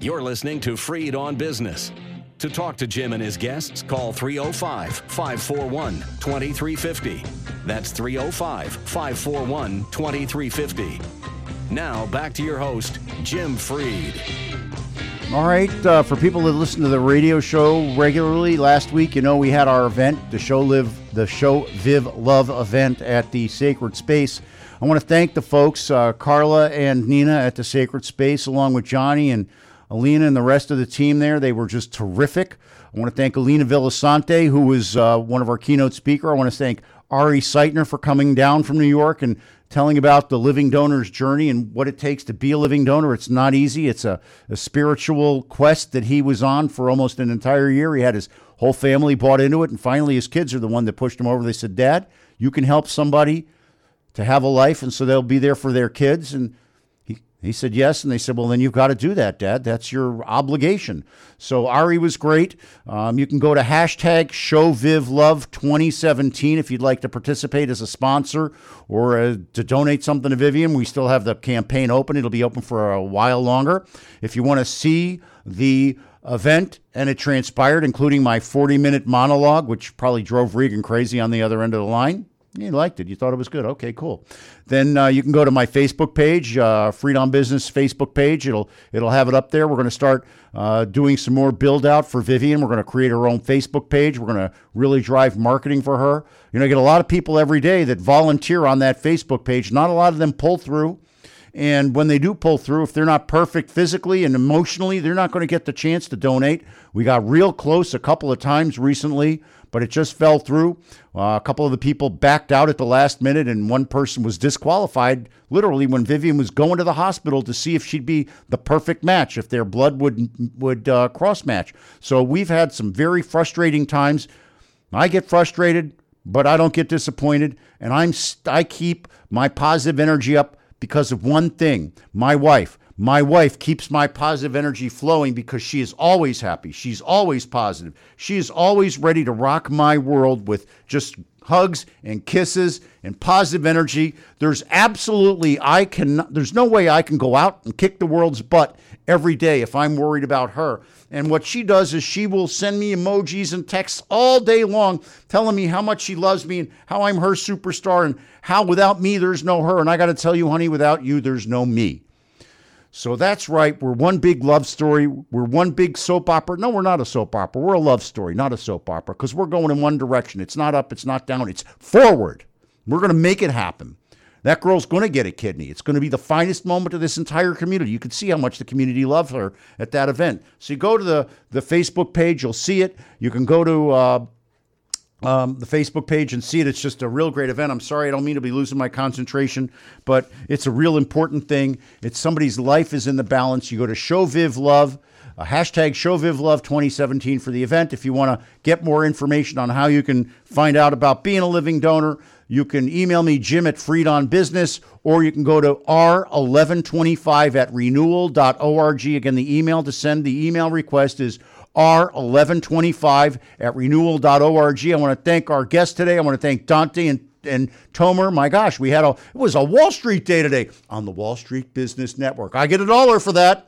You're listening to Freed on Business. To talk to Jim and his guests, call 305-541-2350. That's 305-541-2350. Now, back to your host, Jim Freed. All right, for people that listen to the radio show regularly, last week, we had our event, the Show Viv Love event at the Sacred Space. I want to thank the folks, Carla and Nina at the Sacred Space, along with Johnny and Alina and the rest of the team there. They were just terrific. I want to thank Alina Villasante, who was one of our keynote speakers. I want to thank Ari Seitner for coming down from New York and telling about the living donor's journey and what it takes to be a living donor. It's not easy. It's a spiritual quest that he was on for almost an entire year. He had his whole family bought into it, and finally his kids are the one that pushed him over. They said, "Dad, you can help somebody to have a life, and so they'll be there for their kids." And he said yes, and they said, "Well, then you've got to do that, Dad. That's your obligation." So Ari was great. You can go to hashtag ShowVivLove2017 if you'd like to participate as a sponsor or to donate something to Vivian. We still have the campaign open. It'll be open for a while longer. If you want to see the event and it transpired, including my 40-minute monologue, which probably drove Regan crazy on the other end of the line. You liked it. You thought it was good. Okay, cool. Then you can go to my Facebook page, Freed on Business Facebook page. It'll have it up there. We're going to start doing some more build out for Vivian. We're going to create our own Facebook page. We're going to really drive marketing for her. I get a lot of people every day that volunteer on that Facebook page. Not a lot of them pull through. And when they do pull through, if they're not perfect physically and emotionally, they're not going to get the chance to donate. We got real close a couple of times recently, but it just fell through. A couple of the people backed out at the last minute, and one person was disqualified literally when Vivian was going to the hospital to see if she'd be the perfect match, if their blood would cross match. So we've had some very frustrating times. I get frustrated, but I don't get disappointed, and I keep my positive energy up because of one thing: my wife. My wife keeps my positive energy flowing because she is always happy. She's always positive. She is always ready to rock my world with just hugs and kisses and positive energy. There's no way I can go out and kick the world's butt every day if I'm worried about her. And what she does is she will send me emojis and texts all day long telling me how much she loves me and how I'm her superstar and how without me there's no her. And I got to tell you, honey, without you there's no me. So that's right. We're one big love story. We're one big soap opera. No, we're not a soap opera. We're a love story, not a soap opera, because we're going in one direction. It's not up. It's not down. It's forward. We're going to make it happen. That girl's going to get a kidney. It's going to be the finest moment of this entire community. You can see how much the community loved her at that event. So you go to the Facebook page. You'll see it. You can go to the Facebook page and see it. It's just a real great event. I'm sorry, I don't mean to be losing my concentration, but it's a real important thing. It's somebody's life is in the balance. You go to Show Viv Love, hashtag ShowVivLove2017 for the event. If you want to get more information on how you can find out about being a living donor, you can email me, Jim at Freed on Business, or you can go to r1125@renewal.org. Again, the email to send the email request is r1125@renewal.org. I want to thank our guests today. I want to thank Dante and Tomer. My gosh, it was a Wall Street day today on the Wall Street Business Network. I get $1 for that.